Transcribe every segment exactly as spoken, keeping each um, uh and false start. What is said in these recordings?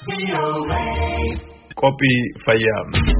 Qophii fayyaa.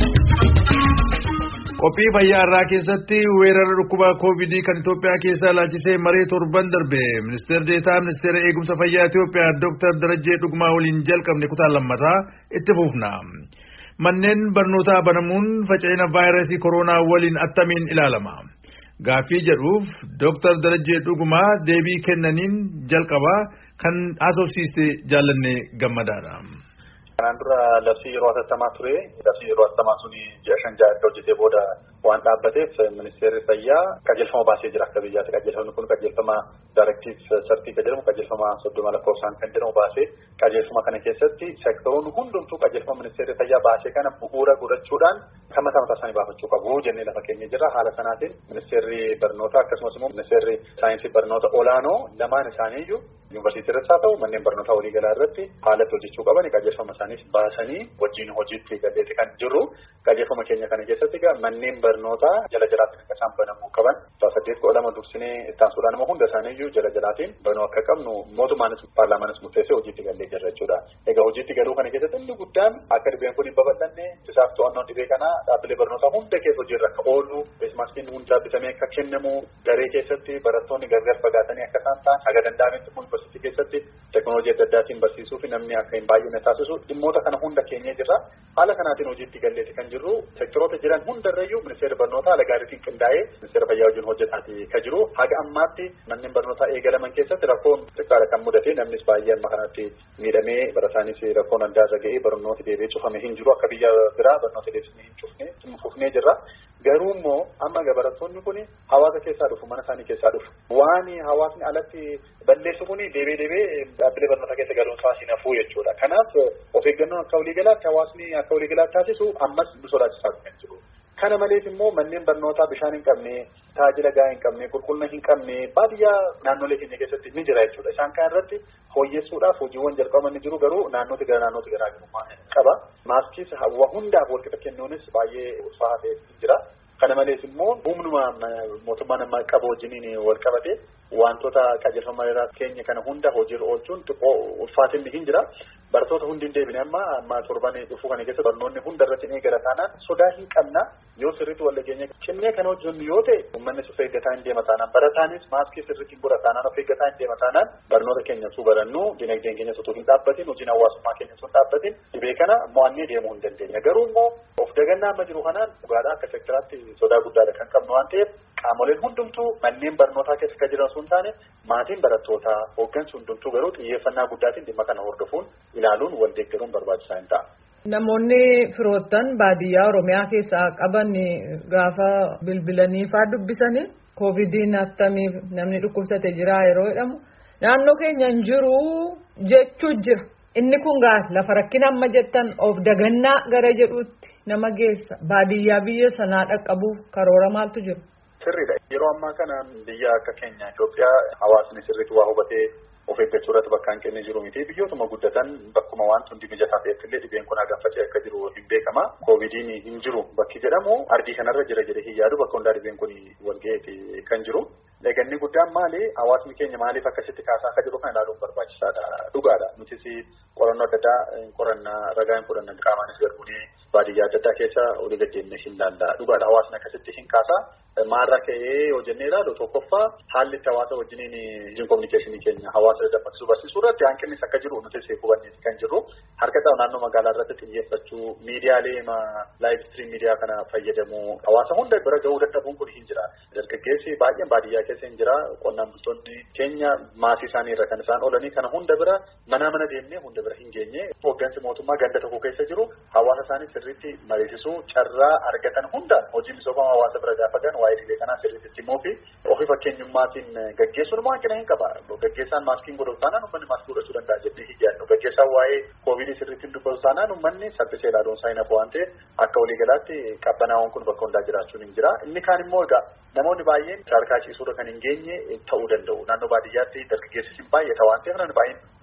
Qophii fayyaa irraa keessatti weerara dhukkuba koovidii kan Itoophiyaa keessaa ilaalchisee maree torban darbe ministeerri deetaa ministeera eegumsa fayyaa Itoophiyaa Dooktar Darajjee Dhugumaa waliin jalqabne kutaa lammataa itti fufna. Manneen barnootaa banamuun faca'ina vaayirasii koronaa waliin attamiin ilaalama. Gaaffii jedhuuf Dooktar Darajjee Dhugumaa deebii kennaniin jalqabaa kan haasofsiiste Jaalannee Gammadaadha. Kanaan dura labsii yeroo hatattamaa ture. Labsii yeroo hatattamaa suni ji'a shan ja'a erga hojjetee booda waan dhaabbateef ministeerri fayyaa qajeelfama baasee jira akka biyyaatti. Qajeelfamni kun qajeelfama daarektiif sartii kan jedhamu qajeelfama soddoma lakkoofsaan kan jedhamu baasee qajeelfama kana keessatti seektoroonni hundumtuu qajeelfama ministeerri fayyaa baasee kana bu'uura godhachuudhaan kan mataa mataa isaanii baafachuu qabu jennee lafa keenya jira. Haala sanaatiin ministeerri barnootaa akkasumas immoo ministeerri saayinsii barnoota olaanoo lamaan isaaniiyyuu yuunivarsiitii irratti haa ta'u manneen barnootaa waliigalaa irratti haalatti hojjechuu qaban qajeelfama isaaniis baasanii wajjin hojiitti galleeti kan jiru. Qajeelfama keenya kana keessatti egaa manneen barnootaa jala jalaatiin akka isaan banamuu qaban saddeet kudha lama dursinee ittaansuudhaan immoo hunda isaaniiyyuu jala jalaatiin banuu akka qabnu mootummaanis paarlaamaanis murteessee hojiitti gallee jirra jechuudha. Egaa hojiitti galuu kana keessatti inni guddaan akka dhibeen kun hin babal'anne isaaf to'annoon dhibee kanaa dhaabbilee barnootaa hunda keessa hojiirra akka oolu feesmaaskiin hundaa bitamee akka kennamu garee keessatti barattoonni gargar fagaatanii akka isaan ta'an haga danda'ametti kun yuunivarsiitii keessatti teekinooloojii adda addaatiin barsiisuu fi namni akka hin baay'ine taasisu dhimmoota kana hunda keenyee jirra. Haala kanaatiin hojiitti galleeti kan jirru seektoroota jiran hundarrayyuu ministeerri barnootaa haala gaariitiin qindaa'ee ministeera fayyaa wajjin hojjetaati kan jiru. Haga ammaatti manneen barnootaa eegalaman keessatti rakkoon xiqqaadha kan mudate namnis baay'ee amma kanatti miidhamee barataanis rakkoon adda irra ga'ee barnooti deebi'ee cufame hin jiru. Akka biyya biraa barnoota deebisnee hin cufne cufnee jirra. Garuu immoo amma barattoonni kun hawaasa keessaa dhufu mana isaanii keessaa dhufu waan hawaasni alatti balleessu kun deebee deebee dhaabbilee barnoota keessa galuun isaa hin hafu jechuudha. Kanaaf of eeggannoon akka waliigalaatti hawaasni akka waliigalaatti taasisu ammas nu sodaachisaa kan jiru. Kana malees immoo manneen barnootaa bishaan hin qabne tajaajila gahaa hin qabne qulqullina hin qabne baadiyyaa naannolee keenya keessatti ni jira jechuudha. Isaan kan irratti fooyyessuudhaaf hojiiwwan jalqabaman ni jiru garuu naannooti gara naannooti garaagarummaa qaba. Maaskiis hawa hundaaf walqixa kennuunis baay'ee ulfaataa ta'ee jira. Kana malees immoo humnuma mootummaan amma qabu wajjiniin wal qabate wantoota qajeelfama keenya kana hunda hojiirra oolchuun xiqqoo ulfaatinni hin jira. Barattoota hundi hin deebine amma amma torban dhufuu kana keessa barnoonni hunda irratti ni eegala taanaan sodaa hin qabna. Yoo sirriitti wal dhageenya cimnee kan hojjennu yoo ta'e uummanni of eeggataa hin deema taanaan barataanis maaskii sirriitti hin godha taanaan of eeggataa hin deema taanaan barnoota keenya utuu barannu dinagdeen keenya utuu hin dhaabbatin hojiin hawaasummaa keenya utuu hin dhaabbatin dhibee kana mo'annee deemuu hin dandeenya. Garuu immoo of dagannaa amma jiru kanaan dhugaadhaa akka seektaraatti sodaa guddaadha kan qabnu waan ta'eef qaamoleen hundumtuu manneen barnootaa keessa kan jiran sun taane maatiin barattootaa hooggansi hundumtuu garuu xiyyeeffannaa guddaatiin dhimma kana hordofuun ilaaluun wal deeggaruun barbaachisaa hin ta'a. Namoonni firoottan baadiyyaa Oromiyaa keessaa qaban gaafa bilbilanii fa'aa dubbisanii koovidiin attamiif namni dhukkubsate jira yeroo jedhamu naannoo keenya hin jiru jechuu jira. Inni kun gaas lafa rakkina amma jettan of dagannaa gara jedhuutti nama geessa baadiyyaa biyya sanaa dhaqqabuuf karoora maaltu jiru? Sirriidha. Yeroo ammaa kana biyya akka keenya Itoophiyaa hawaasni sirriitti waa hubatee of eeggachuu irratti bakka hin kennee jiru miti. Biyyootuma guddatan bakkuma waan hundi mijataa ta'etti illee dhibeen kun hagam faca'ee akka jiru hin beekama. Koovidiin hin jiru bakki jedhamu ardii kanarra jira jedhee hin yaadu bakka hundaa dhibeen kun wal ga'eeti kan jiru. Eeganni guddaan maali? Hawaasni keenya maaliif akkasitti kaasaa akka jiru kana ilaaluun barbaachisaadha. Dhugaadha. Nutis qorannoo adda addaa qorannaa ragaa hin fudhannan qaamaanis garbuunee baadiyyaa adda addaa keessa olii gadi hin laalla. Dhugaadha. Hawaasni akkasitti hin kaasaa. Maarraa ka'ee yoo jennee ilaalu tokkoffaa haalli itti hawaasa wajjiniin wajjin kominikeeshinii keenya hawaasa dammaqsuu barsiisuu irratti hanqinnis akka jiru nuti hubanneeti kan jirru. Harka ta'u naannoo magaalaa irratti xiyyeeffachuu miidiyaalee laayiv istiriim miidiyaa kana fayyadamuu hawaasa hunda bira gahuu dadhabuun kun hin jira. Dargaggeessi baay'een baadiyyaa keessa hin jira. Qonnaan bultoonni keenya maasii isaanii irra kan isaan oolanii kana hunda bira mana mana deemnee hunda bira hin geenye. Hooggansi mootummaa ganda tokko keessa jiru hawaasa isaanii sirriitti mariisisuu carraa argatan hundaan hojii misooma hawaasa bira gaafa gahan waa'ee dhibee kanaa sirriitti immoo fi ofii fakkeenyummaatiin gaggeessuun immoo hanqina hin qaba. Gaggeessaan maaskiin godhatu taanaan uummanni maaskii godhachuu danda'a jennee hin yaadnu. Gaggeessaan waa'ee koovidii sirriitti dubbatu taanaan uummanni saffisee ilaaluun isaa hin hafu waan ta'eef akka waliigalaatti qabbanaa'oon kun bakka hundaa jiraachuun hin jira. Inni kaan immoo egaa namoonni baay'een sadarkaa ciisuurra kan hin geenye ta'uu danda'u. Naannoo baadiyyaatti dargaggeessis hin baay'ata waan ta'eef namni baay'een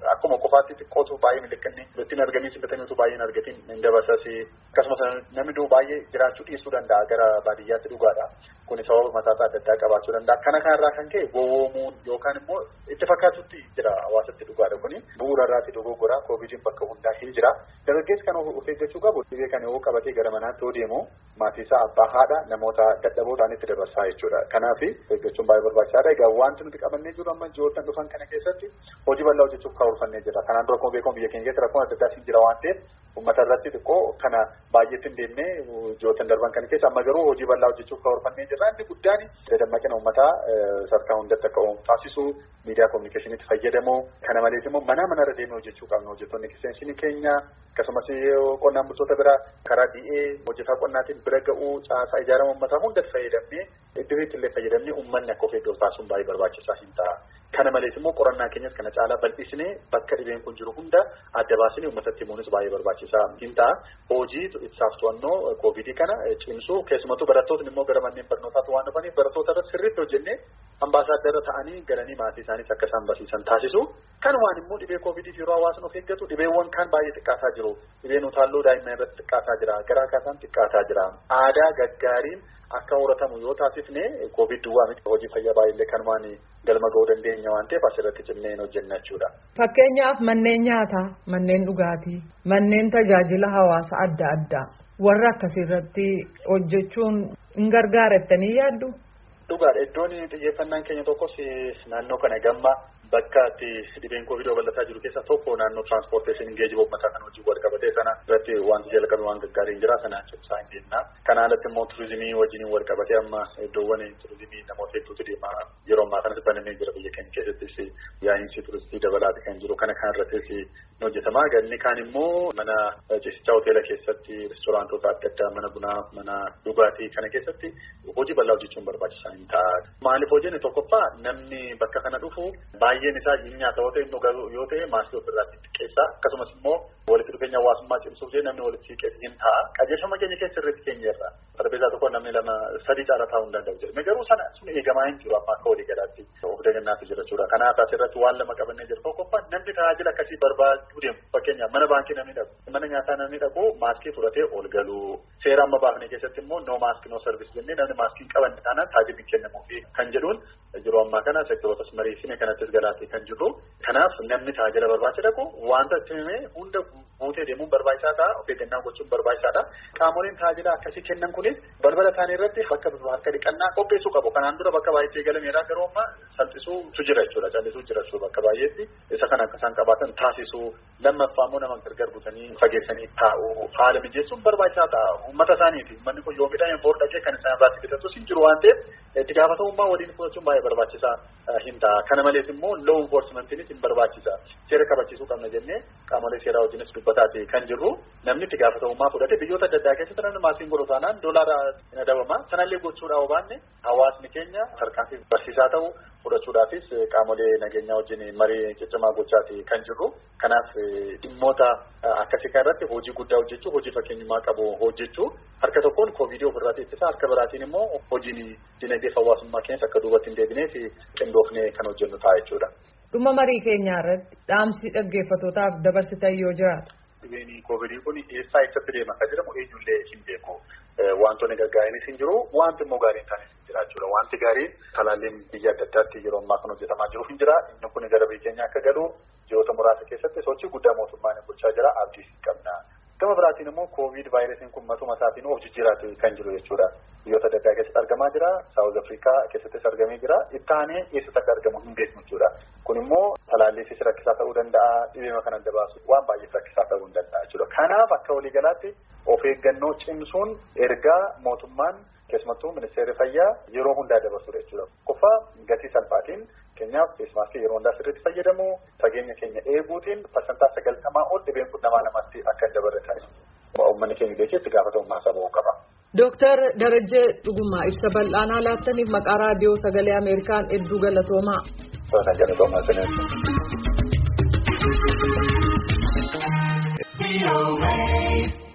akkuma qofaatti xiqqootu baay'ee miliqinni ittiin arganii simbataniitu baay'ee hin argatiin hin dabarsasi akkasumas namni duu baay'ee jiraachuu dhiisuu danda'a gara baadiyyaatti dhugaadha. Kuni sababa mataasaa adda addaa qabaachuu danda'a. Kana kanarraa kan ka'e gowwoomuun yookaan immoo itti fakkaatutti jira hawaasatti dhugaadha kuni. Bu'uura irraatti dogoggora koovidiin bakka hundaa hin jira. Dargaggeessi kan of eeggachuu qabu dhibee kana yoo qabatee gara manaatti yoo deemu maatii isaa abbaa haadha namoota dadhaboo ta'anitti dabarsaa jechuudha. Kanaaf eeggachuun baay'ee barbaachisaadha. Egaa wanti nuti qabannee jiru amma ji'oottan dhufan kana keessatti hojii bal'aa hojjechuuf karoorfannee jira. Kanaan dura akkuma beekamu biyya keenya keessatti rakkoon adda addaa jira waan ta'eef uummata irratti xiqqoo kana baay'eetti hin deemnee ji'oottan darban kana keessa amma garuu hojii bal'aa hojjechuuf karoorfannee jira. Inni guddaan dammaqina uummataa sadarkaa hundatti akka oomishu taasisu miidiyaa kominikeeshiniitti fayyadamu. Kana malees immoo mana manarra deemee hojjechuu qabna. Hojjettoonni kiseenshinii keenya akkasumas qonnaan bultoota bira karaa di'ee hojjetaa qonnaatiin bira ga'uu caasaa ijaarama uummataa hundatti fayyadamnee iddootti illee fayyadamnee uummanni akka of eeggatu taasisuun baay'ee barbaachisaa hin ta'a. Kana malees immoo qorannaa keenyas kana caalaa bal'isnee bakka dhibeen kun jiru hunda adda baasnee uummatatti himuunis baay'ee barbaachisaa hin ta'a. Hojii ittisaaf to'annoo koovidii kana cimsuu keessumattuu barattoonni immoo gara manneen barnootaatti waan dhufaniif barattoota irratti sirriitti hojjennee ambaasaaddara ta'anii galanii maatii isaaniis akka isaan barsiisan taasisu. Kan waan immoo dhibee koovidii yeroo hawaasni of eeggatu dhibeewwan kaan baay'ee xiqqaataa jiru. Dhibeen utaalloo daa'imman irratti xiqqaataa jira. Garaa kaasaan xiqqaataa jira. Aadaa gaggaariin akka horatamu yoo taasifne koovid duwwaa miti hojii fayyaa baay'ee kan waan galma ga'uu dandeenya waan ta'eef asirratti cimnee hojjenna jechuudha. Fakkeenyaaf manneen nyaataa, manneen dhugaatii, manneen tajaajila hawaasa adda addaa warra akkasirratti hojjechuun hin gargaarettanii yaaddu? Dhugaadha. Iddoon xiyyeeffannaan keenya tokkos naannoo kana gamma bakka itti dhibeen koovid babal'ataa jiru keessaa tokko naannoo tiraanspoorteeshinii geejjiba uummataa kan hojii wal qabatee sana irratti wanti jalqabe waan gaggaarii jira sanaan cimsaa hin deemna. Kana alatti immoo turizimii wajjin wal qabatee amma iddoowwan turizimii namoota hedduutu deema yeroo ammaa kanas banamee jira biyya keenya keessattis yaa'insi turistii dabalaati kan jiru kana kan irrattis ni hojjetama. Ganni kaan immoo mana ciisichaa hoteela keessatti restoraantoota adda addaa mana bunaa mana dhugaatii kana keessatti hojii bal'aa hojjechuun barbaachisaa hin ta'a. Maaliif hojjenne tokkoffaa namni bakka kana dhufu baay'een isaa nyaata yoo ta'e yoo ta'e maaskii ofirraatti xiqqeessa akkasumas immoo walitti dhufeenya hawaasummaa cimsuuf jee namni walitti siqees hin ta'a. Qajeelfama keenya keessa irratti keenya irra tarbeessaa tokko namni lama sadii caala taa'uu hin danda'u jedhame garuu sana sun eegamaa hin jiru amma akka walii galaatti of deeggannaatti jira jechuudha. Kanaaf asirratti waan lama qabannee jiru tokkoffaa namni tajaajila akkasii barbaaduu deemu fakkeenyaaf mana baankii namni dhaqu mana nyaataa namni dhaqu maaskii fudhatee ol galu seera amma baafne keessatti immoo no maask no service jennee namni maaskii qabanne taanaan tajaajilli kennamuufi kan jedhuun yeroo ammaa kana sektoroota mariisine kanattis galaatee kan jiru. Kanaaf namni tajaajila barbaacha dhaqu wanta itti himee hunda guutee deemuun barbaachisaa ta'a. Of eeggannaa gochuun barbaachisaadha. Qaamoleen tajaajila akkasii kennan kunis balbala isaanii irratti bakka harka dhiqannaa qopheessuu qabu. Kanaan dura bakka baay'eetti eegalameera garuu amma salphisuutu jira jechuudha. Callisuu jira jechuudha bakka baay'eetti. Isa kana akka isaan qabaatan taasisuu lammaffaa immoo nama gargar butanii fageessanii taa'uu haala mijeessuun barbaachisaa ta'a. Uummata isaaniiti. Uummanni kun yoo midhaan boor dhaqee kan isaan irraatti bitatus hin jiru waan ta'eef itti gaafatamummaa waliin fudhachuun baay'ee barbaachisaa hin ta'a. Kana malees immoo law enforcementiinis hin barbaachisa. Seera kabachiisuu qabna jennee qaamolee seeraa wajjinis dubbataati kan jirru namni itti gaafatamummaa fudhate biyyoota adda addaa keessatti namni maaskiin godhu taanaan doolaara hin adabama. Sanallee gochuudhaaf baanne hawaasni keenya tarkaanfii barsiisaa ta'u fudhachuudhaafis qaamolee nageenyaa wajjin marii ciccimaa gochaati kan jirru. Kanaaf dhimmoota akkasii kan irratti hojii guddaa hojjechuu hojii fakkeenyummaa qabu hojjechuu harka tokkoon koovidii ofirratti ittisa harka biraatiin immoo hojiin dinagdee hawaasummaa keessa akka duubatti hin deebineef qindoofnee kan hojjennu ta'a jechuudha. Dhuma marii keenyaa irratti dhaamsi dhaggeeffatootaaf dabarsitan yoo jiraatu. Dhibeen koovidii kun eessaa eessatti deema akka jedhamu eenyullee hin beeku. Wantoonni gargaariinis hin jiru wanti immoo gaariin taanis hin jira jechuudha. Wanti gaariin talaalliin biyya adda addaatti yeroo ammaa kan hojjetamaa jiru hin jira. Inni kun gara biyya keenyaa akka galu ji'oota muraasa keessatti sochii guddaa mootummaan gochaa jira abdiis qabna. Gama biraatiin immoo koovid vaayirasiin kun matuma isaatiin of jijjiiraatu kan jiru jechuudha. Biyyoota adda addaa keessatti argamaa jira. Saawuz Afrikaa keessattis argamee jira. Itti aanee eessatti akka argamu hin beeknu jechuudha. Kun immoo talaalliifis rakkisaa ta'uu danda'a. Dhibeema kana adda baasu waan baay'eef rakkisaa ta'uu hin danda'a jechuudha. Kanaaf akka waliigalaatti of eeggannoo cimsuun ergaa mootummaan keessumattuu ministeerri fayyaa yeroo hundaa dabarsudha jechuudha. Qofa gatii salphaatiin keenyaaf feesmaaskii yeroo hundaa sirriitti fayyadamu fageenya keenya eeguutiin parsantaa sagaltamaa ol dhibeen kun namaa namatti akka hin dabarre taasisa. Uummanni keenya beekee itti gaafatamummaa isaa bahuu qaba. Dooktar Darajjee Dhugumaa ibsa bal'aanaa laattaniif maqaa raadiyoo sagalee Ameerikaan hedduu galatoomaa. Sana galatoomaa.